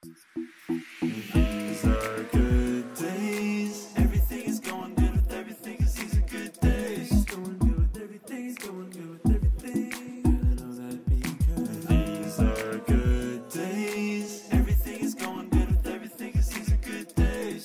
These are good days. Everything is going good with everything, 'cause these are good days. It's going good with everything, it's going good with everything. And I know that because these are good days. Everything is going good with everything, 'cause these are good days.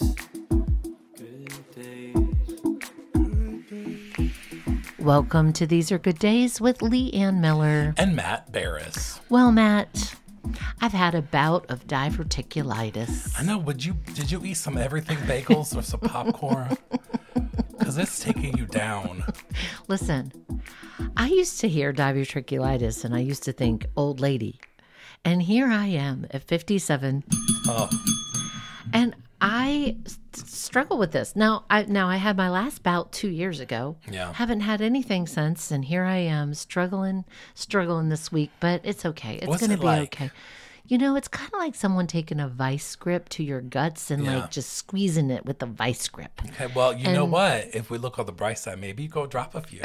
Good days. Good days. Welcome to These Are Good Days with Lee Ann Miller. And Matt Barris. Well, Matt, I've had a bout of diverticulitis. I know. Did you eat some everything bagels or some popcorn? Because it's taking you down. Listen, I used to hear diverticulitis and I used to think old lady. And here I am at 57. Oh, And I struggle with this. Now I had my last bout 2 years ago. Yeah. Haven't had anything since, and here I am struggling this week, but it's okay. It's What's going to it be like? okay. You know, it's kind of like someone taking a vice grip to your guts and Yeah. like just squeezing it with a vice grip. okay. Well, you know what? If we look on the bright side, maybe you go drop a few.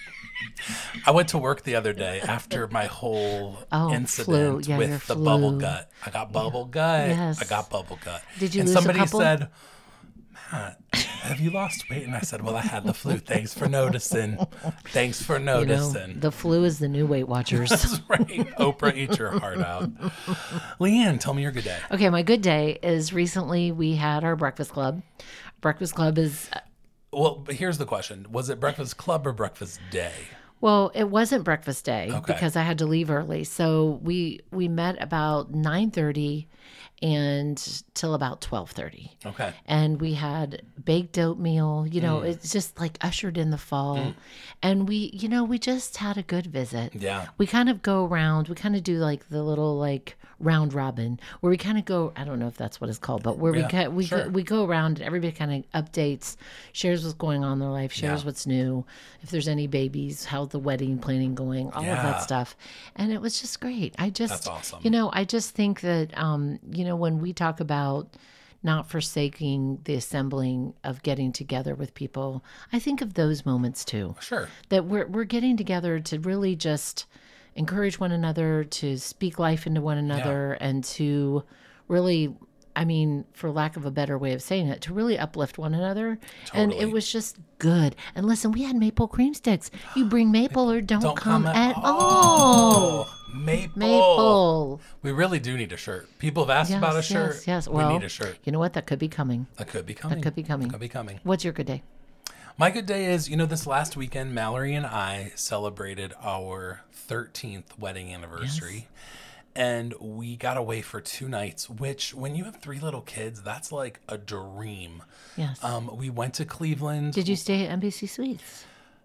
I went to work the other day after my whole incident flu. Yeah, your with the flu. bubble gut. I got bubble gut. Yes. I got bubble gut. Did you and lose a somebody couple? said, Matt, have you lost weight? And I said, well, I had the flu. Thanks for noticing. Thanks for You know, noticing. the flu is the new Weight Watchers. That's right. Oprah, eat your heart out. Leanne, tell me your good day. Okay, my good day is recently we had our breakfast club. Breakfast club is Well, but here's the question. Was it breakfast club or breakfast day? Well, it wasn't breakfast day Okay. because I had to leave early. So we met about 9:30 and till about 12:30. Okay. And we had baked oatmeal, you know, it's just like ushered in the fall. And we just had a good visit. Yeah. We kind of go around, we kind of do like the little like round robin where we kind of go, I don't know if that's what it's called, but where Yeah, we go around and everybody kind of updates, shares what's going on in their life, shares Yeah. what's new, if there's any babies, how's the wedding planning going, all of Yeah. that stuff. And it was just great. That's awesome. I just think that, when we talk about not forsaking the assembling of getting together with people, I think of those moments too. Sure. That we're getting together to really just encourage one another, to speak life into one another, and to really, I mean, for lack of a better way of saying it, to really uplift one another. And Totally. it was just good. And listen, we had maple cream sticks. You bring maple or don't come at all. Maple. Maple. We really do need a shirt. People have asked about a shirt. Yes. We Well, need a shirt. you know what? That could be coming. That could be coming. could be coming. Could be coming. What's your good day? My good day is, this last weekend, Mallory and I celebrated our 13th wedding anniversary. And we got away for 2 nights, which when you have 3 little kids, that's like a dream. Yes. We went to Cleveland. Did you stay at Embassy Suites?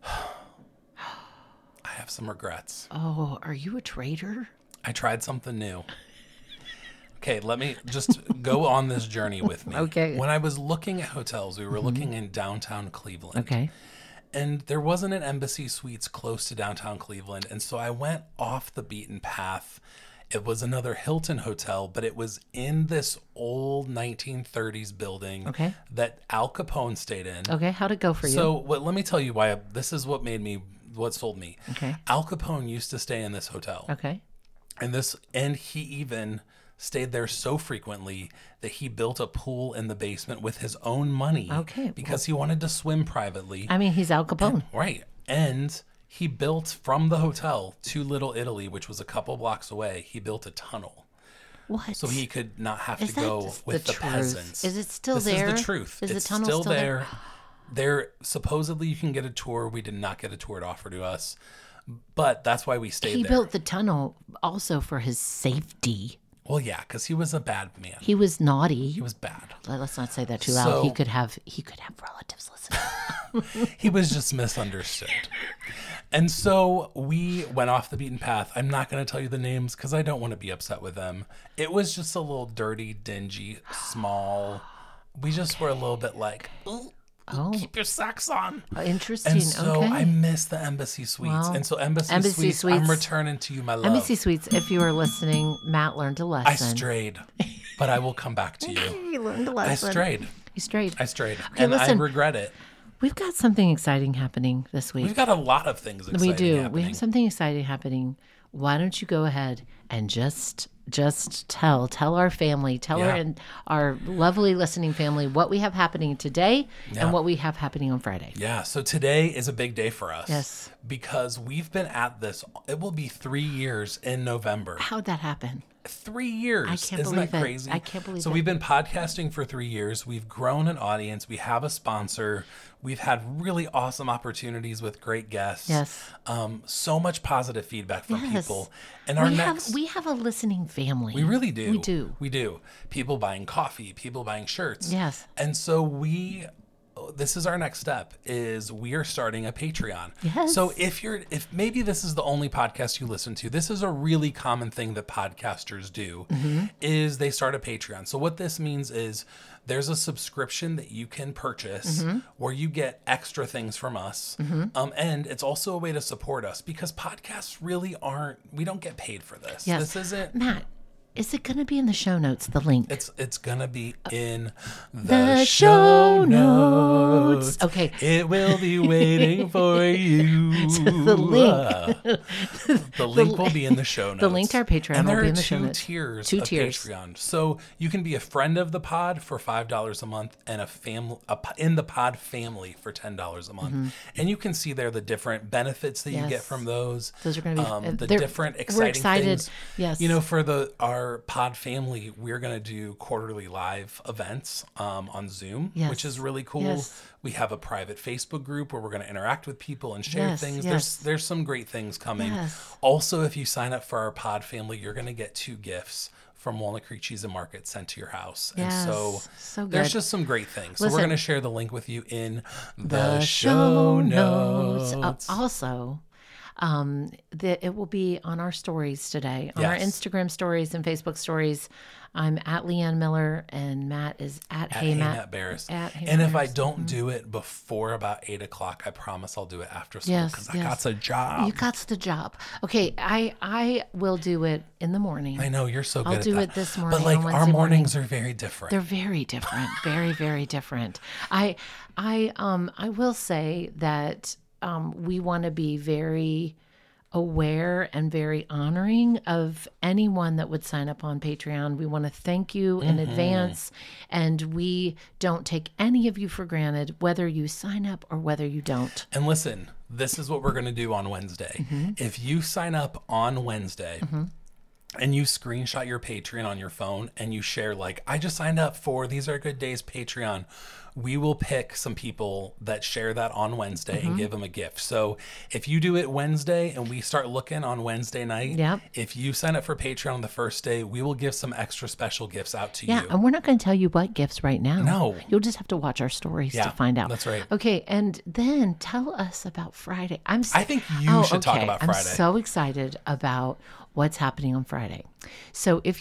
I have some regrets. Oh, are you a traitor? I tried something new. Okay, let me just go on this journey with me. Okay. When I was looking at hotels, we were looking in downtown Cleveland. Okay. And there wasn't an Embassy Suites close to downtown Cleveland. And so I went off the beaten path. It was another Hilton hotel, but it was in this old 1930s building Okay. that Al Capone stayed in. Okay. How'd it go for you? So let me tell you why this is what sold me. Okay. Al Capone used to stay in this hotel. Okay. And he even stayed there so frequently that he built a pool in the basement with his own money. Okay, Because he wanted to swim privately. I mean, he's Al Capone. Right. And he built from the hotel to Little Italy, which was a couple blocks away. He built a tunnel What? so he could not have Is to that go just with the the truth? peasants. Is it still this there? Is the truth. Is the It's tunnel still still there? there. There supposedly you can get a tour. We did not get a tour offered to us, but that's why we stayed He there. built the tunnel also for his safety. Well, yeah, because he was a bad man. He was naughty. He was bad. Let's not say that too loud. So- He could have relatives listening. He was just misunderstood. And so we went off the beaten path. I'm not going to tell you the names because I don't want to be upset with them. It was just a little dirty, dingy, small. We just were a little bit like, "Ooh, Oh, keep your socks on." interesting. And so okay. I miss the Embassy Suites. Well, And so Embassy Embassy Suites, I'm Suites- returning to you, my love. Embassy Suites, if you are listening, Matt learned a lesson. I strayed, but I will come back to you. He learned a I lesson. strayed. You strayed. I strayed. Okay, and listen. I regret it. We've got something exciting happening this week. We've got a lot of things exciting We do. happening. We have something exciting happening. Why don't you go ahead and just just tell our family, tell Yeah. our and our lovely listening family what we have happening today Yeah. and what we have happening on Friday. Yeah, so today is a big day for us. Yes. Because we've been at this, it will be 3 years in November. How'd that happen? 3 years. I can't Isn't believe that it. crazy? I can't believe so it. we've been podcasting for 3 years. We've grown an audience. We have a sponsor. We've had really awesome opportunities with great guests. Yes. So much positive feedback from Yes. people. And our We have a listening family. we really do. We do. We do. People buying coffee, people buying shirts. Yes. And so this is our next step is we are starting a Patreon. Yes. So if maybe this is the only podcast you listen to, this is a really common thing that podcasters do is they start a Patreon. So what this means is there's a subscription that you can purchase where you get extra things from us. And it's also a way to support us because podcasts really we don't get paid for this. Yes. This isn't Matt, is it going to be in the show notes, the link? It's gonna be in The show notes. Okay. It will be waiting for you. The link. The link will be in the show notes. The link to our Patreon and will there be are in the show notes. Tiers Two of tiers. Patreon. So you can be a friend of the pod for $5 a month and in the pod family for $10 a month. And you can see there the different benefits that you get Yes. from those. Those are going to be the they're- different We're exciting excited. things. Yes. You know, for our pod family, we're going to do quarterly live events on Zoom, Yes. which is really cool. Yes. We have a private Facebook group where we're going to interact with people and share Yes, things. yes. There's some great things coming. Yes. Also, if you sign up for our pod family, you're going to get 2 gifts from Walnut Creek Cheese and Market sent to your house. Yes. And so So there's good. just some great things. So Listen. we're going to share the link with you in the show notes. Also, it will be on our stories today, on our Yes. Instagram stories and Facebook stories. I'm at Leanne Miller and Matt is at Hey Matt Barris. At Hey And Matt if I Barris. don't do it before about 8 o'clock, I promise I'll do it after school Yes, because I yes. got a job. You got the job. Okay, I will do it in the morning. I know you're so good I'll at do that. it this morning But like on our Wednesday morning. mornings are very different. They're very different, very, very different. I will say that we want to be very aware and very honoring of anyone that would sign up on Patreon. We want to thank you in advance, and we don't take any of you for granted, whether you sign up or whether you don't. And listen, this is what we're going to do on Wednesday. If you sign up on Wednesday and you screenshot your Patreon on your phone and you share like, I just signed up for These Are Good Days Patreon, we will pick some people that share that on Wednesday and give them a gift. So if you do it Wednesday and we start looking on Wednesday night, Yep. if you sign up for Patreon on the first day, we will give some extra special gifts out to Yeah, you. and we're not going to tell you what gifts right now. No. You'll just have to watch our stories Yeah, to find out. that's right. Okay, and then tell us about Friday. I think you should talk about Friday. I'm so excited about what's happening on Friday. So if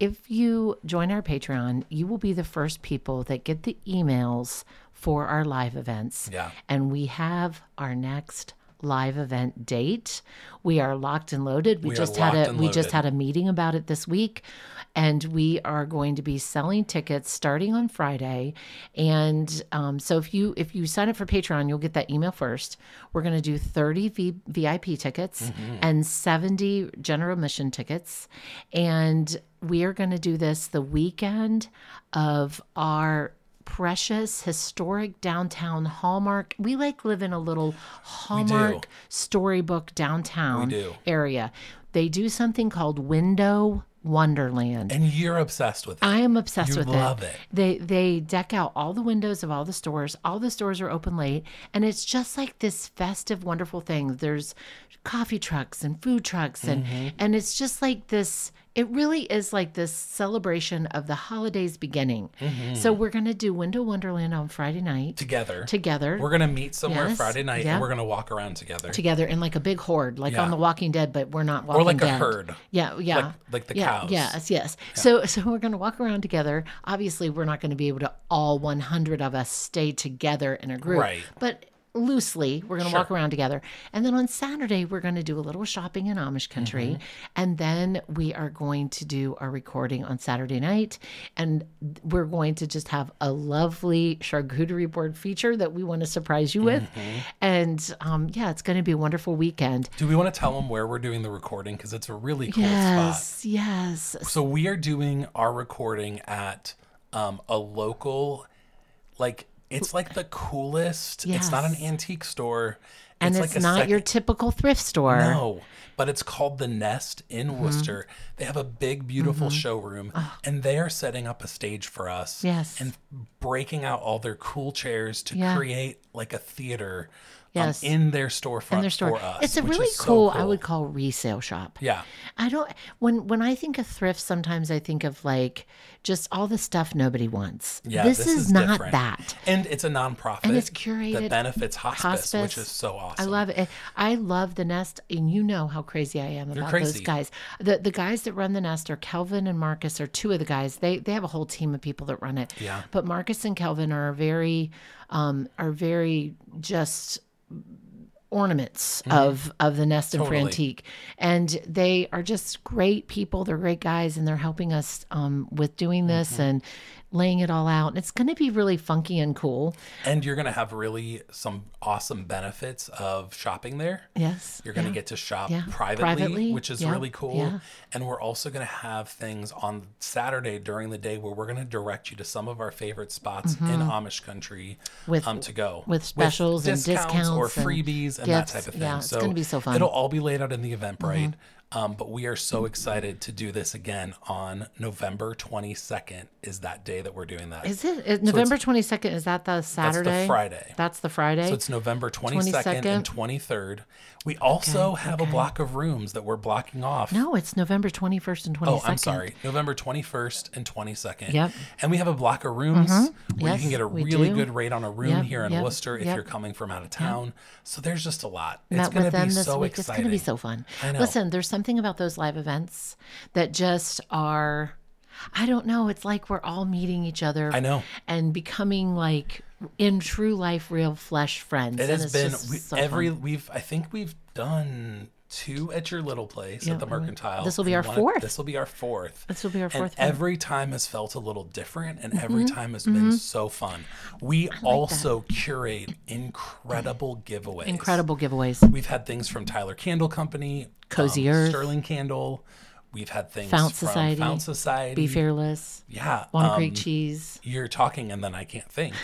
you join our Patreon, you will be the first people that get the emails for our live events. Yeah. And we have our next live event date. We are locked and loaded. We just had a meeting about it this week, and we are going to be selling tickets starting on Friday. And so if you sign up for Patreon, you'll get that email first. We're going to do 30 VIP tickets and 70 general admission tickets, and we are going to do this the weekend of our precious historic downtown Hallmark. We live in a little Hallmark storybook downtown area. They do something called Window Wonderland. And you're obsessed with it. I am obsessed with it. You love it. They deck out all the windows of all the stores. All the stores are open late, and it's just like this festive, wonderful thing. There's coffee trucks and food trucks, and it's just like this. It really is like this celebration of the holidays beginning. So we're going to do Window Wonderland on Friday night. Together. Together. We're going to meet somewhere Yes. Friday night Yeah. and we're going to walk around together. Together in like a big horde, like Yeah. on The Walking Dead, but we're not walking Or like dead. a herd. Yeah, yeah. Like the yeah, cows. Yes. So we're going to walk around together. Obviously, we're not going to be able to all 100 of us stay together in a group. Right. But loosely. We're going to walk around together. And then on Saturday, we're going to do a little shopping in Amish country. And then we are going to do our recording on Saturday night. And we're going to just have a lovely charcuterie board feature that we want to surprise you with. And it's going to be a wonderful weekend. Do we want to tell them where we're doing the recording? Because it's a really cool spot. Yes. So we are doing our recording at a local, like, it's like the coolest. It's not an Yes. antique store. And it's not your typical thrift store. No, but it's called The Nest in Worcester. They have a big, beautiful showroom, and they are setting up a stage for us. Yes. And breaking out all their cool chairs to Yeah. create like a theater Yes. in their storefront In their store. for us. It's a which really is so cool, I would call resale shop. Yeah. I don't when I think of thrift, sometimes I think of like just all the stuff nobody wants. Yeah, this is not different. that. And it's a nonprofit. And it's curated that benefits hospice, which is so awesome. I love it. I love the Nest, and you know how crazy I am about those crazy. guys. The guys that run the Nest are Kelvin and Marcus are two of the guys. They have a whole team of people that run it. Yeah. But Marcus and Kelvin are very just ornaments of the Nest and Totally. Frantique, and they are just great people. They're great guys, and they're helping us with doing this and laying it all out. And it's going to be really funky and cool. And you're going to have really some awesome benefits of shopping there. Yes, You're going to get to shop Yeah. privately, Privately. which is Yeah. really cool. Yeah. And we're also going to have things on Saturday during the day where we're going to direct you to some of our favorite spots in Amish country With- to go. with specials and discounts or and freebies and that gifts. type of thing. Yeah, it's gonna be so fun. It'll all be laid out in the Eventbrite. But we are so excited to do this again on November 22nd is that day that we're doing that. Is it November 22nd? Is that the Saturday? That's the Friday. That's the Friday. So it's November 22nd and 23rd. We also have a block of rooms that we're blocking off. no, it's November 21st and 22nd. Oh, I'm sorry. November 21st and 22nd. Yep. And we have a block of rooms where you Yes, can get a we really do. good rate on a room Yep, here in yep, Worcester if yep. you're coming from out of town. So there's just a lot. It's Met going with to them be this so week. exciting. It's going to be so fun. I know. Listen, there's something about those live events that just are, I don't know. It's like we're all meeting each other. I know. And becoming like in true life, real flesh friends. It And has it's been just so fun. I think we've done 2 at your little place at the Mercantile. This will be and our 4th. This will be our 4th. This will be our 4th And one. every time has felt a little different, and every time has been so fun. We also curate incredible giveaways. Incredible giveaways. We've had things from Tyler Candle Company, Cozy Earth. Sterling Candle. We've had things Fount from Society. Fount Society. Be Fearless. Yeah. Walnut Creek Cheese. You're talking, and then I can't think.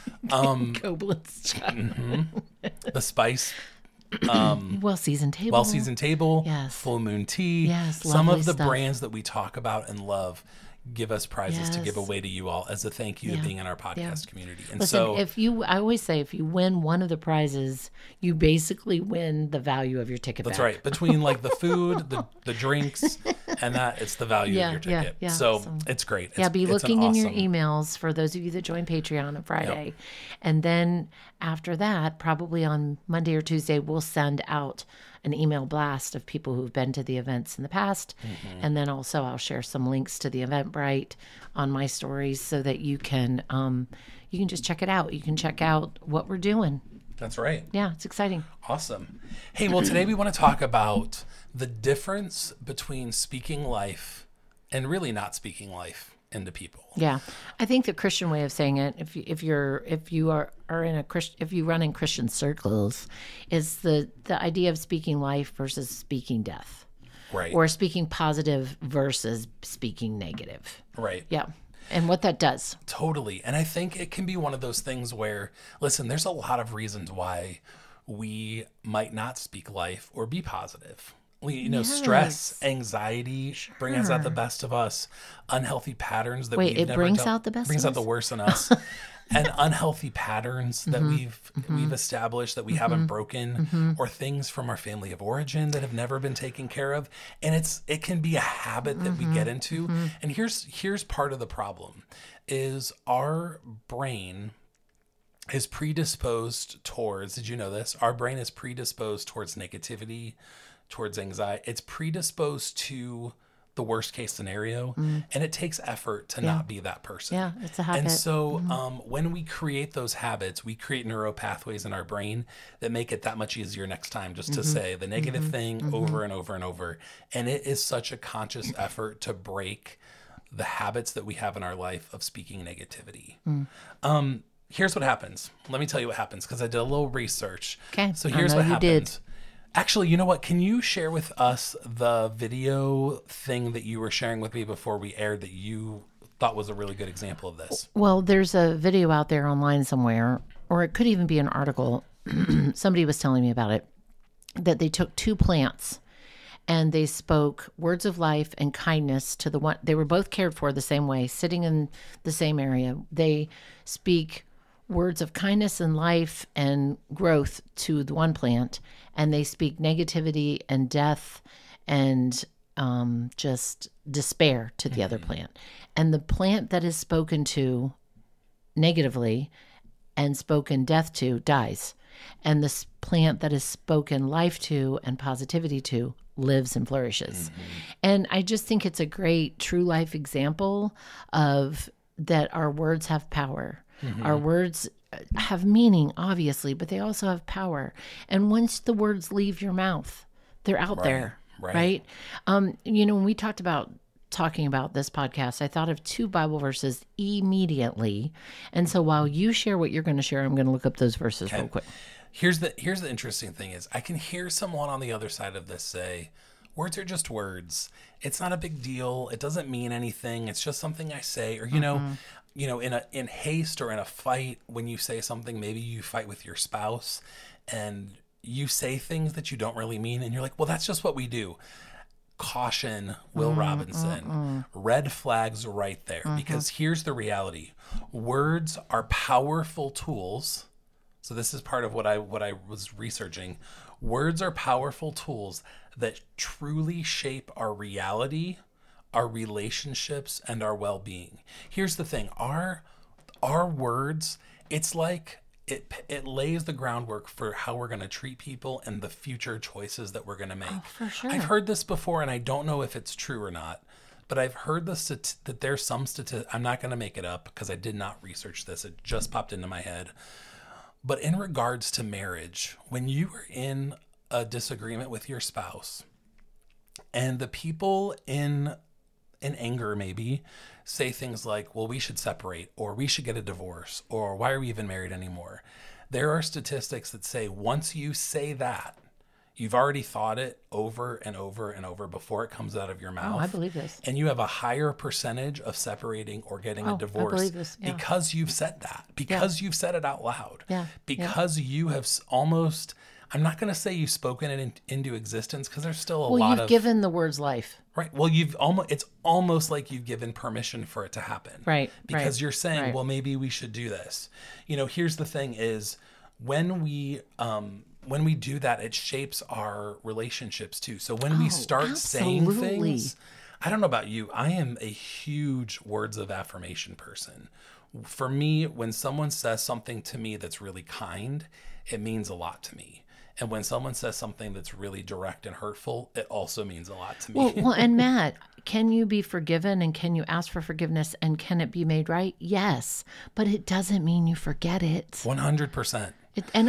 Koblenz The Spice. Well seasoned table. Well Seasoned Table, Yes. Full Moon Tea. Yes, Some lovely of the stuff. brands that we talk about and love give us prizes to give Yes. away to you all as a thank you to being in our podcast community. And Listen, so I always say, if you win one of the prizes, you basically win the value of your ticket that's back. right. Between like the food, the drinks, and that, it's the value Yeah, of your yeah, ticket. yeah. So So- it's great. Yeah, be It's an looking in your awesome- emails for those of you that join Patreon on Friday. And then after that, probably on Monday or Tuesday, we'll send out an email blast of people who've been to the events in the past. And then also I'll share some links to the Eventbrite on my stories so that you can just check it out. You can check out what we're doing. That's right. Yeah, it's exciting. Awesome. Hey, well, today we want to talk about the difference between speaking life and really not speaking life into people. Yeah, I think the Christian way of saying it, if you are in a Christian, if you run in Christian circles, is the idea of speaking life versus speaking death, Right. or speaking positive versus speaking negative. Right. Yeah, and what that does. Totally. And I think it can be one of those things where, listen, there's a lot of reasons why we might not speak life or be positive. Stress, anxiety brings out the best of us. Unhealthy patterns that Wait, we've it never brings dealt- out the best brings of out the us? worst in us. And unhealthy patterns that we've established that we haven't broken, or things from our family of origin that have never been taken care of. And it can be a habit that we get into. And here's part of the problem is our brain is predisposed towards, did you know this? Our brain is predisposed towards negativity, towards anxiety. It's predisposed to the worst case scenario, and it takes effort to not be that person. Yeah, it's a habit. And so when we create those habits, we create neural pathways in our brain that make it that much easier next time just to say the negative thing over and over and over. And it is such a conscious effort to break the habits that we have in our life of speaking negativity. Here's what happens. Let me tell you what happens, because I did a little research. Okay, So I here's know what you happens. did. Actually, you know what? Can you share with us the video thing that you were sharing with me before we aired that you thought was a really good example of this? Well, there's a video out there online somewhere, or it could even be an article. Somebody was telling me about it, that they took two plants and they spoke words of life and kindness to the one. They were both cared for the same way, sitting in the same area. They speak words of kindness and life and growth to the one plant, and they speak negativity and death and just despair to the other plant. And the plant that is spoken to negatively and spoken death to dies. And the plant that is spoken life to and positivity to lives and flourishes. And I just think it's a great true life example of that our words have power. Our words have meaning, obviously, but they also have power. And once the words leave your mouth, they're out there, right? You know, when we talking about this podcast, I thought of two Bible verses immediately. And so while you share what you're going to share, I'm going to look up those verses real quick. Here's the interesting thing is I can hear someone on the other side of this say, words are just words. It's not a big deal. It doesn't mean anything. It's just something I say. Or, you know, in haste or in a fight, when you say something, maybe you fight with your spouse and you say things that you don't really mean. And you're like, well, that's just what we do. Caution, Will Robinson. Red flags right there. Because here's the reality. Words are powerful tools. So this is part of what I was researching. Words are powerful tools that truly shape our reality, our relationships, and our well-being. Here's the thing. Our words, it's like it lays the groundwork for how we're going to treat people and the future choices that we're going to make. Oh, for sure. I've heard this before, and I don't know if it's true or not, but I've heard that there's some statistic. I'm not going to make it up because I did not research this. It just popped into my head. But in regards to marriage, when you are in a disagreement with your spouse and the people in anger maybe say things like, well, we should separate, or we should get a divorce, or why are we even married anymore? There are statistics that say once you say that, you've already thought it over and over and over before it comes out of your mouth. Oh, I believe this. And you have a higher percentage of separating or getting a divorce I believe this. Yeah. because you've said that, because you've said it out loud, Yeah. because you have almost, I'm not going to say you've spoken it into existence because there's still a Well, lot you've of, given the words life. right. Well, it's almost like you've given permission for it to happen. Right, Because right, you're saying, right. well, maybe we should do this. You know, here's the thing is when we do that, it shapes our relationships too. So when we start saying absolutely. things, I don't know about you, I am a huge words of affirmation person. For me, when someone says something to me that's really kind, it means a lot to me. And when someone says something that's really direct and hurtful, it also means a lot to me. Well, and Matt, can you be forgiven and can you ask for forgiveness and can it be made right? Yes, but it doesn't mean you forget it. 100%. And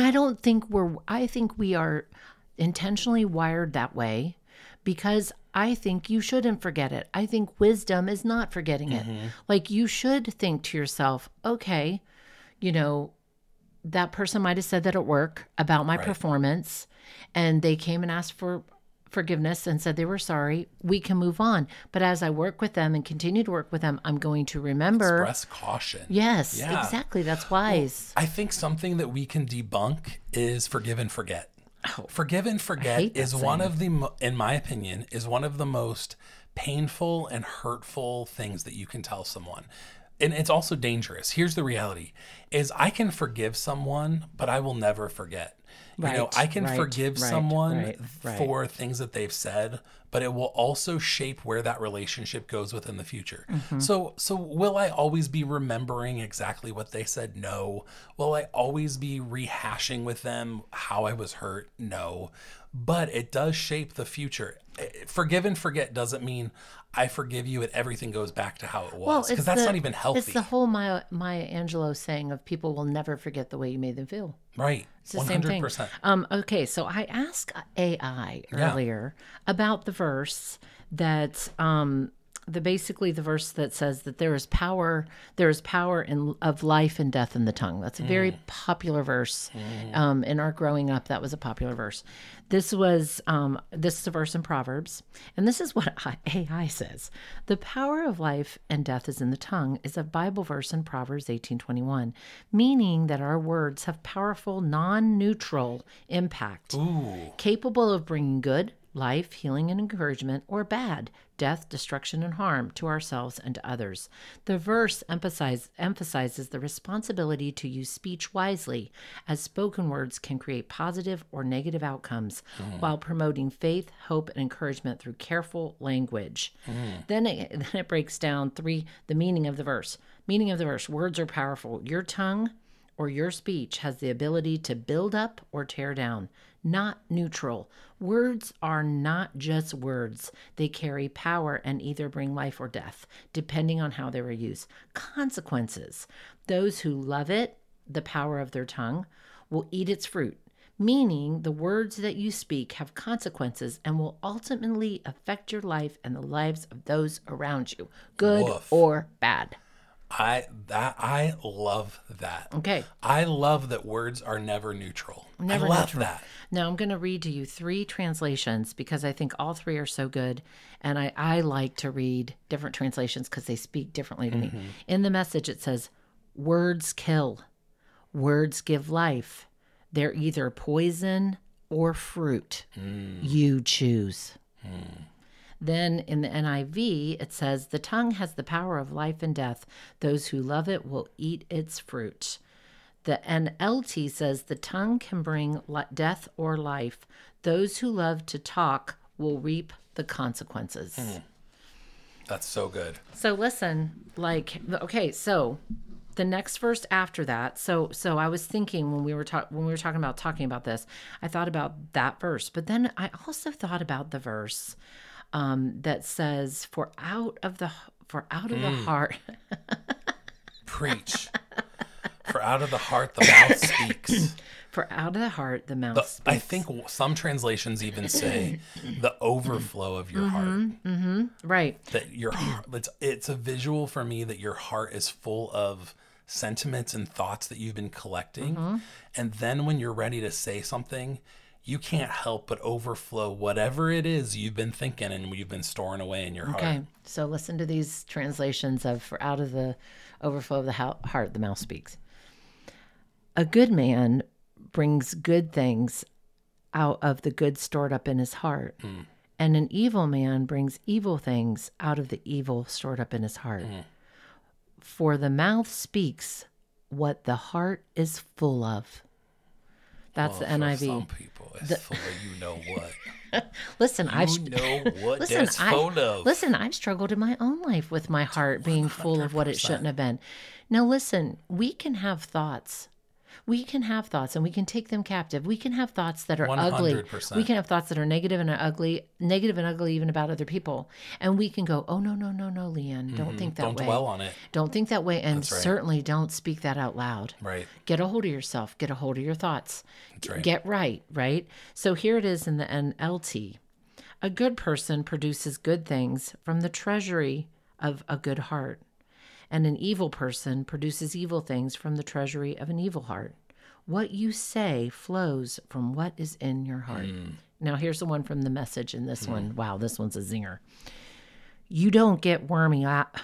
I think we are intentionally wired that way because I think you shouldn't forget it. I think wisdom is not forgetting it. Like you should think to yourself, okay, you know, that person might have said that at work about my performance and they came and asked for forgiveness and said they were sorry. We can move on. But as I work with them and continue to work with them, I'm going to remember. Express caution. Yes, Yeah. exactly. That's wise. I think something that we can debunk is forgive and forget. Forgive and hate forget that is one of the, in my opinion, is one of the most painful and hurtful things that you can tell someone. And it's also dangerous. Here's the reality is I can forgive someone, but I will never forget. You know, Right, I can right, forgive right, someone right. for things that they've said, but it will also shape where that relationship goes within the future. So will I always be remembering exactly what they said? No. Will I always be rehashing with them how I was hurt? No. But it does shape the future. forgive and forget doesn't mean I forgive you and everything goes back to how it Well, was, because that's not even healthy. It's the whole Maya Angelou saying of people will never forget the way you made them feel. Right. It's the same thing. 100%. Okay, so I asked AI earlier about the verse that basically the verse that says that there is power of life and death in the tongue. That's a very popular verse. In our growing up, that was a popular verse. This is a verse in Proverbs, and this is what AI says: "The power of life and death is in the tongue" is a Bible verse in Proverbs 18:21, meaning that our words have powerful, non-neutral impact, capable of bringing good, life, healing, and encouragement, or bad, death, destruction, and harm to ourselves and to others. The verse emphasizes the responsibility to use speech wisely, as spoken words can create positive or negative outcomes, while promoting faith, hope, and encouragement through careful language. Then it breaks down the meaning of the verse. Meaning of the verse: words are powerful. Your tongue or your speech has the ability to build up or tear down, not neutral. Words are not just words. They carry power and either bring life or death, depending on how they were used. Consequences: those who love it, the power of their tongue, will eat its fruit, meaning the words that you speak have consequences and will ultimately affect your life and the lives of those around you, good or bad. I love that. Okay. I love that words are never neutral. I love that. Now I'm going to read to you 3 translations because I think all 3 are so good. And I like to read different translations because they speak differently to me. In the Message, it says, "Words kill. Words give life. They're either poison or fruit. You choose." Then in the NIV, it says, "The tongue has the power of life and death. Those who love it will eat its fruit." The NLT says, "The tongue can bring death or life. Those who love to talk will reap the consequences." That's so good. So listen, so the next verse after that. So I was thinking when we were talking about this, I thought about that verse, but then I also thought about the verse that says, "For out of the heart." Preach. For out of the heart the mouth speaks. For out of the heart the mouth speaks. I think some translations even say the overflow of your heart. Right. That your heart, it's a visual for me that your heart is full of sentiments and thoughts that you've been collecting. And then when you're ready to say something, you can't help but overflow whatever it is you've been thinking and you've been storing away in your heart. Okay, so listen to these translations of "For out of the overflow of the heart, the mouth speaks." "A good man brings good things out of the good stored up in his heart, and an evil man brings evil things out of the evil stored up in his heart. For the mouth speaks what the heart is full of." That's the NIV. For some people, it's full of you know what. Listen, I've full of. Listen, I've struggled in my own life with my heart being full of what it shouldn't have been. Now, listen, we can have thoughts. We can have thoughts and we can take them captive. We can have thoughts that are ugly. 100%. We can have thoughts that are negative and ugly even about other people. And we can go, "Oh, no, Leanne, don't think that way. Don't dwell on it. Don't think that way. And That's right. certainly don't speak that out loud." Right. Get a hold of yourself. Get a hold of your thoughts. That's right. Get right? So here it is in the NLT. "A good person produces good things from the treasury of a good heart, and an evil person produces evil things from the treasury of an evil heart. What you say flows from what is in your heart." Now here's the one from the Message, and this one, wow, this one's a zinger. You don't get wormy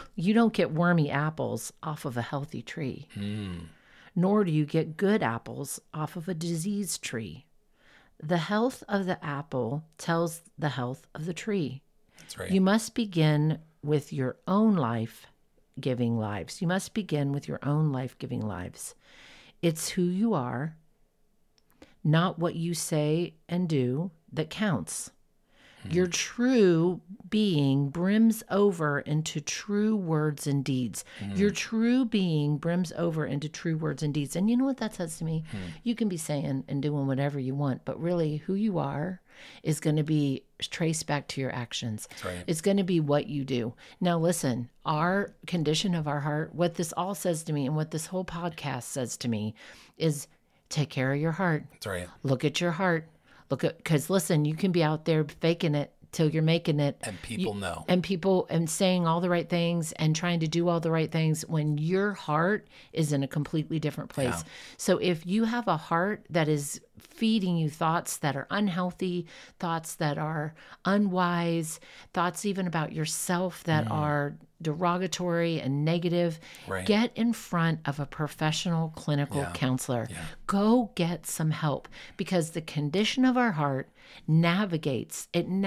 apples off of a healthy tree, nor do you get good apples off of a diseased tree. The health of the apple tells the health of the tree. That's right. You must begin with your own life-giving lives. You must begin with your own life-giving lives. It's who you are, not what you say and do, that counts. Your true being brims over into true words and deeds. Your true being brims over into true words and deeds. And you know what that says to me? You can be saying and doing whatever you want, but really who you are is going to be traced back to your actions. That's right. It's going to be what you do. Now, listen, our condition of our heart, what this all says to me and what this whole podcast says to me is take care of your heart. That's right. Look at your heart. Because listen, you can be out there faking it till you're making it. And people know. And saying all the right things and trying to do all the right things when your heart is in a completely different place. Yeah. So if you have a heart that is feeding you thoughts that are unhealthy, thoughts that are unwise, thoughts even about yourself that are derogatory and negative, Right. get in front of a professional clinical counselor. Go get some help, because the condition of our heart navigates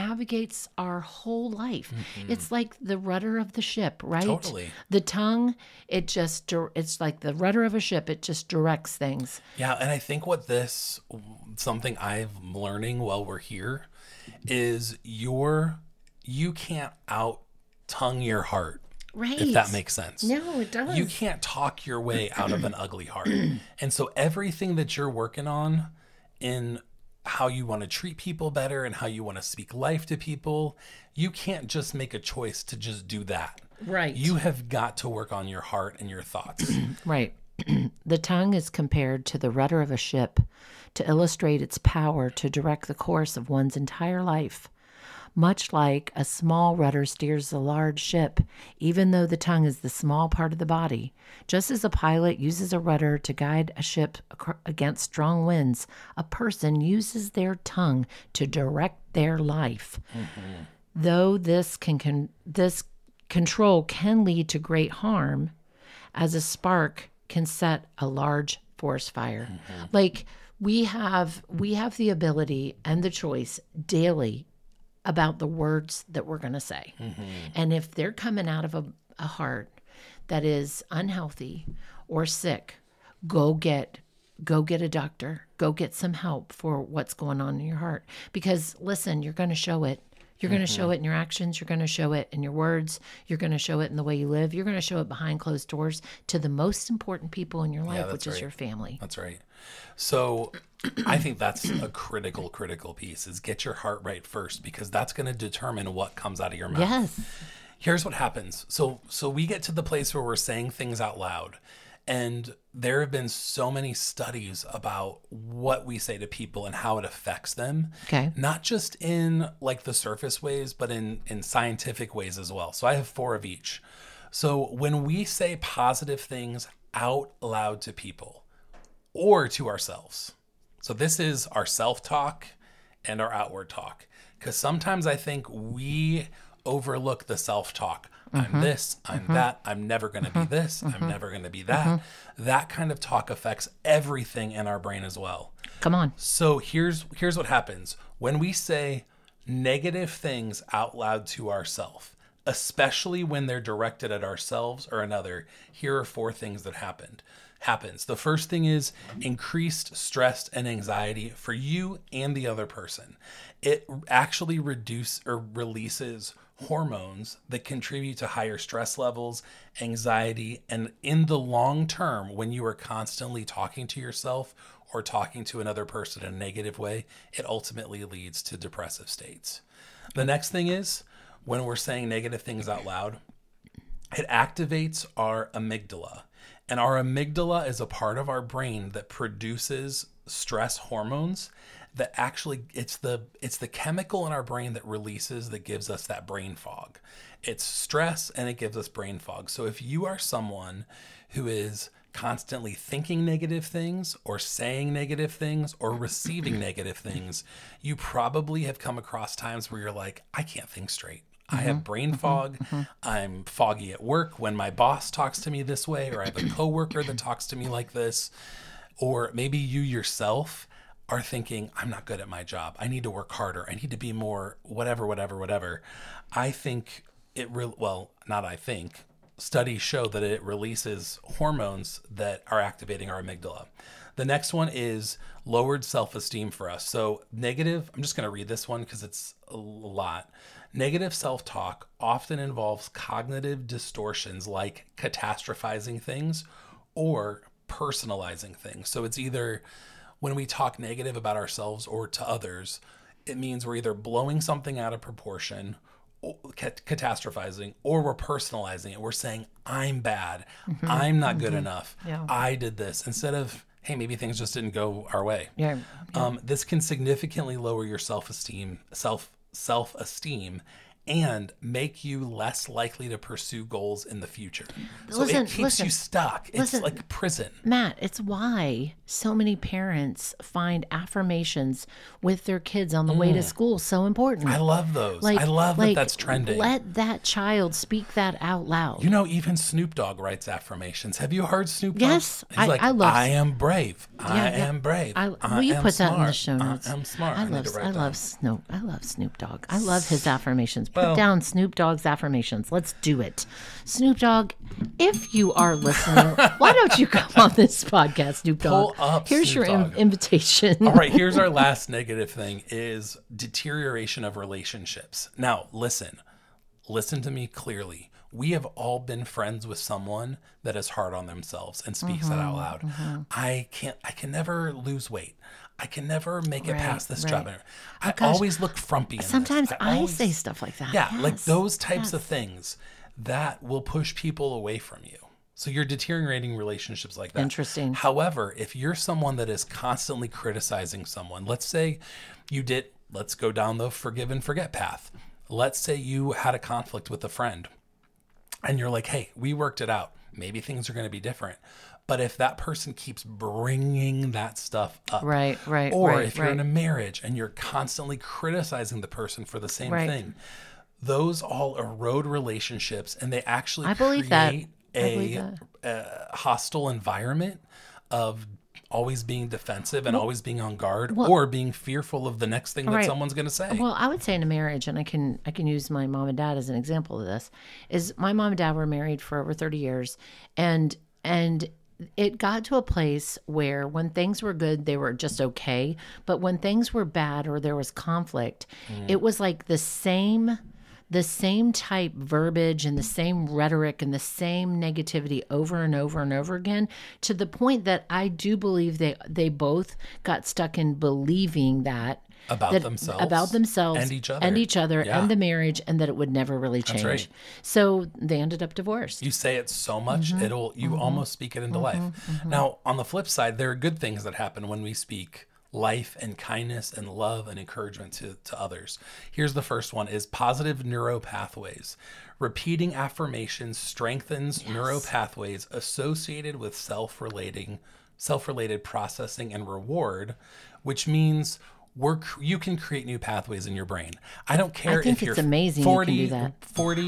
our whole life. It's like the rudder of the ship, right? Totally. The tongue, it's like the rudder of a ship. It just directs things. Yeah, and I think something I'm learning while we're here is you can't out-tongue your heart. Right. If that makes sense. No, it does. You can't talk your way out of an ugly heart. And so everything that you're working on in how you want to treat people better and how you want to speak life to people, you can't just make a choice to just do that. Right. You have got to work on your heart and your thoughts. Right. The tongue is compared to the rudder of a ship to illustrate its power to direct the course of one's entire life. Much like a small rudder steers a large ship, even though the tongue is the small part of the body. Just as a pilot uses a rudder to guide a ship against strong winds, a person uses their tongue to direct their life. Though this control can lead to great harm, as a spark can set a large forest fire. Like we have the ability and the choice daily about the words that we're going to say. And if they're coming out of a heart that is unhealthy or sick, go get a doctor, go get some help for what's going on in your heart. Because listen, you're going to show it. You're going to show it in your actions. You're going to show it in your words. You're going to show it in the way you live. You're going to show it behind closed doors to the most important people in your life, which is your family. That's right. So I think that's a critical piece is get your heart right first, because that's going to determine what comes out of your mouth. Yes. Here's what happens. So we get to the place where we're saying things out loud. And there have been so many studies about what we say to people and how it affects them. Okay. Not just in like the surface ways, but in scientific ways as well. So I have 4 of each. So when we say positive things out loud to people or to ourselves, so this is our self-talk and our outward talk. Because sometimes I think we overlook the self-talk. I'm this, I'm that, I'm never going to be this, I'm never going to be that. That kind of talk affects everything in our brain as well. Come on. So here's what happens. When we say negative things out loud to ourselves, especially when they're directed at ourselves or another, here are 4 things that happens. The first thing is increased stress and anxiety for you and the other person. It actually releases hormones that contribute to higher stress levels, anxiety, and in the long term, when you are constantly talking to yourself or talking to another person in a negative way, it ultimately leads to depressive states. The next thing is when we're saying negative things out loud, it activates our amygdala. And our amygdala is a part of our brain that produces stress hormones that actually it's the chemical in our brain that gives us that brain fog. It's stress and it gives us brain fog. So if you are someone who is constantly thinking negative things or saying negative things or receiving negative things, you probably have come across times where you're like, I can't think straight. I have brain fog. I'm foggy at work when my boss talks to me this way, or I have a coworker that talks to me like this. Or maybe you yourself are thinking, I'm not good at my job. I need to work harder. I need to be more whatever. I think studies show that it releases hormones that are activating our amygdala. The next one is lowered self-esteem for us. So negative, I'm just going to read this one because it's a lot. Negative self-talk often involves cognitive distortions like catastrophizing things or personalizing things. So it's either when we talk negative about ourselves or to others, it means we're either blowing something out of proportion, catastrophizing, or we're personalizing it. We're saying, I'm bad. I'm not good enough. Yeah. I did this, instead of, hey, maybe things just didn't go our way. Yeah. This can significantly lower your self-esteem, and make you less likely to pursue goals in the future. So it keeps you stuck. It's like prison. Matt, it's why so many parents find affirmations with their kids on the way to school so important. I love those. I love that that's trending. Let that child speak that out loud. You know, even Snoop Dogg writes affirmations. Have you heard Snoop Dogg? Yes, He's like, I love. I am brave. I am brave. Will you am put that smart. in the show notes? I'm smart. I love Snoop Dogg. I love his affirmations. Put down Snoop Dogg's affirmations. Let's do it. Snoop Dogg, if you are listening, why don't you come on this podcast, Snoop Dogg? Pull up Here's Snoop your Dogg. invitation. All right, here's our last negative thing is deterioration of relationships. Now, listen to me clearly. We have all been friends with someone that is hard on themselves and speaks that out loud. I can never lose weight. I can never make it past this job. I always look frumpy. Sometimes I always say stuff like that. Yeah, like Yes, those types of things that will push people away from you. So you're deteriorating relationships like that. Interesting. However, if you're someone that is constantly criticizing someone, let's say let's go down the forgive and forget path. Let's say you had a conflict with a friend and you're like, hey, we worked it out. Maybe things are going to be different. But if that person keeps bringing that stuff up, or if you're in a marriage and you're constantly criticizing the person for the same thing, those all erode relationships, and they actually create a hostile environment of always being defensive and always being on guard, or being fearful of the next thing that someone's going to say. Well, I would say in a marriage, and I can use my mom and dad as an example of this, is my mom and dad were married for over 30 years, and it got to a place where when things were good, they were just okay. But when things were bad or there was conflict, it was like the same type verbiage and the same rhetoric and the same negativity over and over and over again, to the point that I do believe they both got stuck in believing that about themselves and each other and the marriage, and that it would never really change. Right. So they ended up divorced. You say it so much, you almost speak it into life. Now, on the flip side, there are good things that happen when we speak life and kindness and love and encouragement to others. Here's the first one is positive neuropathways. Repeating affirmations strengthens neuropathways associated with self-related processing and reward, which means you can create new pathways in your brain. I don't care if you're amazing 40, you can do that. 40,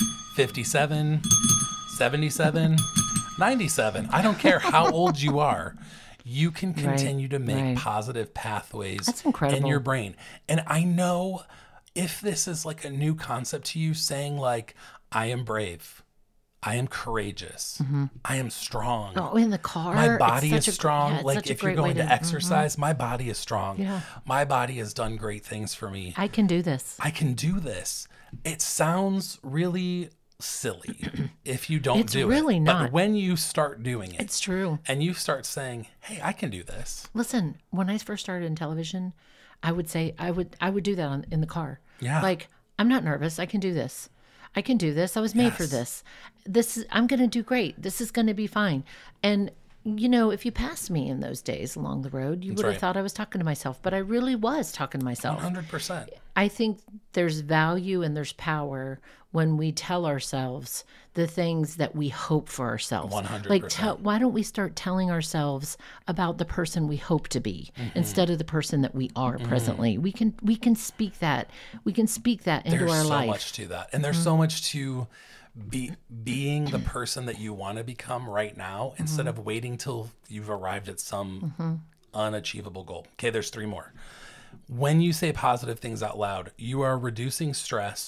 57, 77, 97. I don't care how old you are. You can continue to make positive pathways in your brain. And I know if this is like a new concept to you, saying like, I am brave, I am courageous, I am strong. Oh, in the car, my body is strong. Like if you're going to to exercise, my body is strong. Yeah. My body has done great things for me. I can do this. I can do this. It sounds really silly if you don't do it. It's really not. But when you start doing it, It's true. and you start saying, hey, I can do this. Listen, when I first started in television, I would say I would do that in the car. Yeah. Like, I'm not nervous. I can do this. I can do this. I was made for this. I'm going to do great. This is going to be fine. And you know, if you passed me in those days along the road, you would have thought I was talking to myself, but I really was talking to myself. 100%. I think there's value and there's power when we tell ourselves the things that we hope for ourselves. 100%. Like, why don't we start telling ourselves about the person we hope to be instead of the person that we are presently? We can speak that. We can speak that into our life. There's so much to that. And there's so much to being the person that you want to become right now instead of waiting till you've arrived at some unachievable goal. Okay, there's 3 more. When you say positive things out loud, you are reducing stress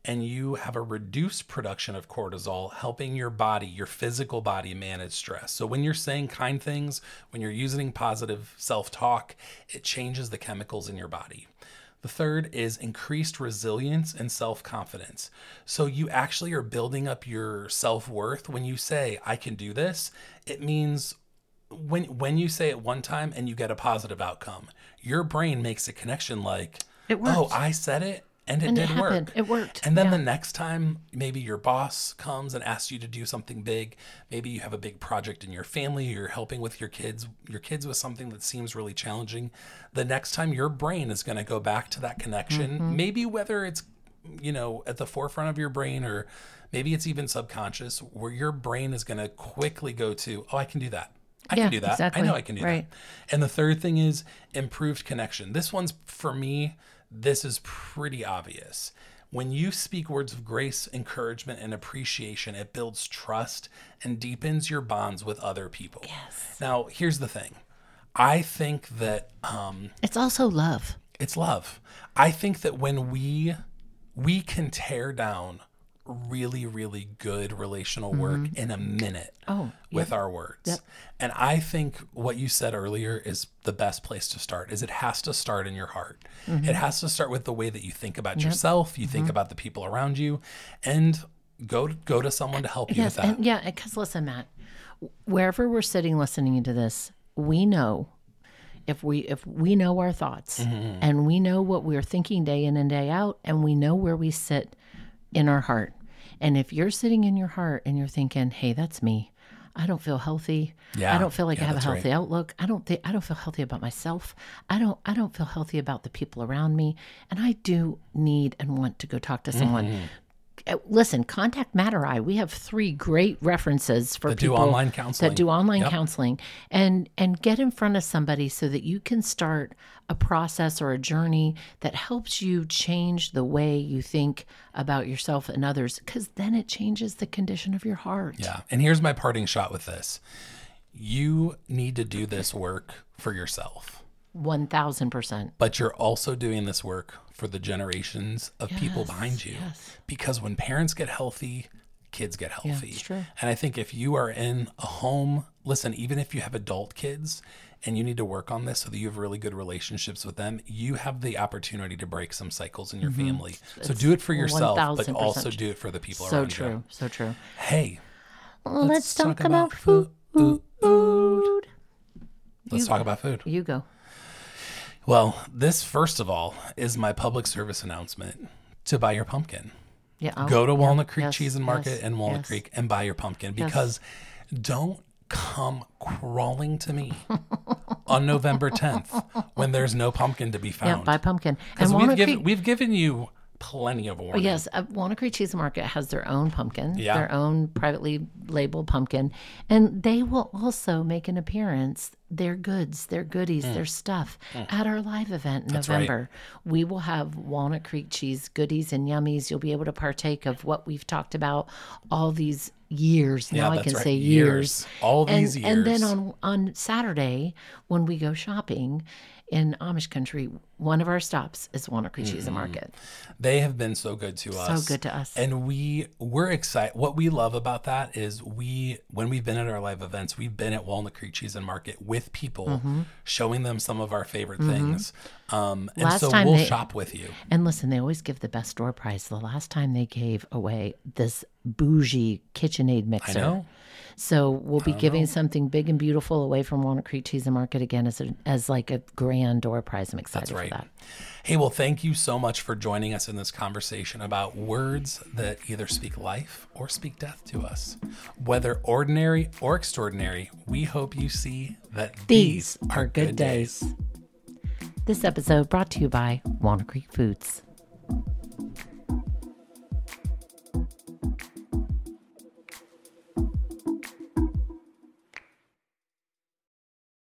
and you have a reduced production of cortisol, helping your body, your physical body, manage stress. So when you're saying kind things, when you're using positive self-talk, it changes the chemicals in your body. The third is increased resilience and self-confidence. So you actually are building up your self-worth. When you say, I can do this, it means when you say it one time and you get a positive outcome, your brain makes a connection like, It worked. oh, I said it and it And did it happened. work. It worked. And then Yeah. the next time maybe your boss comes and asks you to do something big, maybe you have a big project in your family, you're helping with your kids with something that seems really challenging. The next time your brain is going to go back to that connection, maybe whether it's, at the forefront of your brain or maybe it's even subconscious, where your brain is going to quickly go to, oh, I can do that. I Yeah, can do that. exactly. I know I can do Right. that. And the third thing is improved connection. This one's, for me, this is pretty obvious. When you speak words of grace, encouragement, and appreciation, it builds trust and deepens your bonds with other people. Yes. Now, here's the thing. I think that It's also love. it's love. I think that when we can tear down really, really good relational work in a minute with our words. Yep. And I think what you said earlier is the best place to start, is it has to start in your heart. It has to start with the way that you think about yourself, you think about the people around you, and go to someone to help you with Yes, that. and yeah, because listen, Matt, wherever we're sitting listening to this, we know if we know our thoughts and we know what we're thinking day in and day out, and we know where we sit in our heart. And if you're sitting in your heart and you're thinking, hey, that's me. I don't feel healthy. Yeah. I don't feel like I have a that's right. healthy outlook. I don't feel healthy about myself. I don't feel healthy about the people around me. And I do need and want to go talk to someone. Listen, contact Matt or I. We have 3 great references for That do people online counseling. that do online Yep. counseling, and get in front of somebody so that you can start a process or a journey that helps you change the way you think about yourself and others, because then it changes the condition of your heart. Yeah. And here's my parting shot with this. You need to do this work for yourself, 1,000%. but you're also doing this work for the generations of people Yes, behind you. yes. Because when parents get healthy, kids get healthy. it's true. And I think if you are in a home, listen, even if you have adult kids and you need to work on this so that you have really good relationships with them, you have the opportunity to break some cycles in your family. So do it for yourself, but 1000% also do it for the people So around true. you. So true. Hey, Let's talk about food. Let's talk about food. You go. Well, this, first of all, is my public service announcement to buy your pumpkin. Yeah. Go to Walnut Creek Yes, Cheese and Market yes, and Walnut yes. Creek and buy your pumpkin, because don't come crawling to me on November 10th when there's no pumpkin to be Yeah, found. buy pumpkin. Because And Walnut Creek, we've given you plenty of warning. yes, Walnut Creek Cheese Market has their own pumpkin, Yeah. their own privately labeled pumpkin, and they will also make an appearance. Their goods, their goodies, their stuff at our live event in That's right. November. We will have Walnut Creek Cheese goodies and yummies. You'll be able to partake of what we've talked about all these years. Yeah, Now I that's can right. say Years. years. All these And then years. on Saturday, when we go shopping in Amish country, one of our stops is Walnut Creek Cheese and Market. They have been so good to us. So good to us. And we're excited. What we love about that is when we've been at our live events, we've been at Walnut Creek Cheese and Market with people, showing them some of our favorite things. And Last so time we'll they- shop with you. And listen, they always give the best store prize. The last time they gave away this bougie KitchenAid mixer. I know. So we'll be giving something big and beautiful away from Walnut Creek Cheese and Market again as like a grand door prize. I'm excited That's right. for that. Hey, well, thank you so much for joining us in this conversation about words that either speak life or speak death to us. Whether ordinary or extraordinary, we hope you see that These are good days. This episode brought to you by Walnut Creek Foods.